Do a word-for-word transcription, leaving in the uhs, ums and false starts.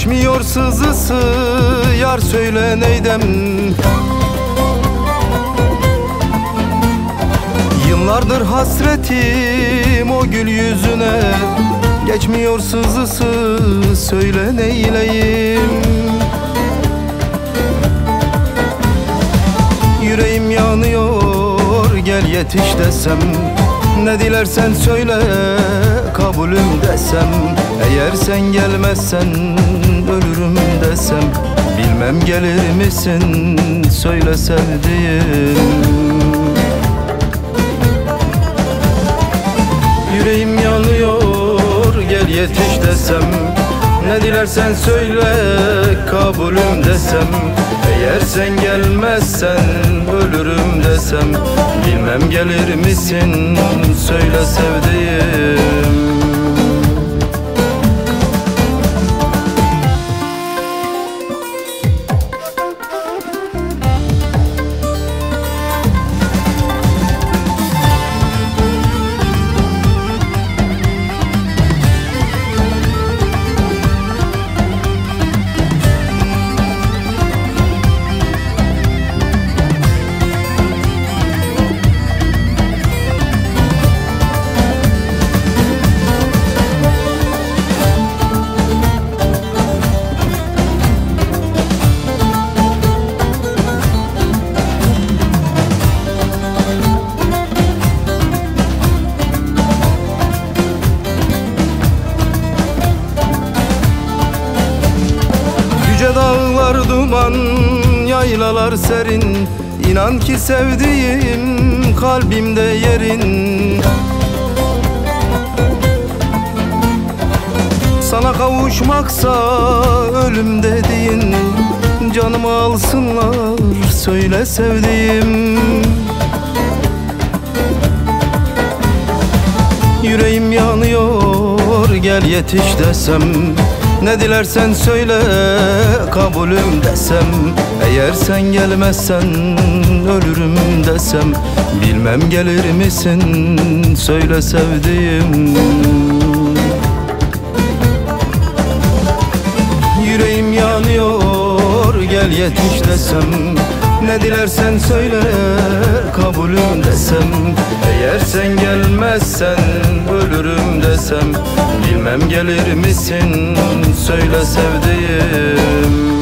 Geçmiyor sızısı yar, söyle neydem. Yıllardır hasretim o gül yüzüne, geçmiyor sızısı, söyle neyleyim. Yüreğim yanıyor, gel yetiş desem, ne dilersen söyle kabulüm desem. Eğer sen gelmezsen ölürüm desem, bilmem gelir misin söyle sevdiğim. Yüreğim yanıyor, gel yetiş desem, ne dilersen söyle kabulüm desem. Eğer sen gelmezsen ölürüm desem, bilmem gelir misin söyle sevdiğim. Yüce dağlar duman, yaylalar serin. İnan ki sevdiğim kalbimde yerin. Sana kavuşmaksa ölüm dediğin, canımı alsınlar söyle sevdiğim. Yüreğim yanıyor, gel yetiş desem, ne dilersen söyle kabulüm desem. Eğer sen gelmezsen ölürüm desem, bilmem gelir misin söyle sevdiğim. Yüreğim yanıyor, gel yetiş desem, ne dilersen söyle kabulüm desem. Eğer sen gelmezsen ölürüm desem, bilmem gelir misin söyle sevdiğim.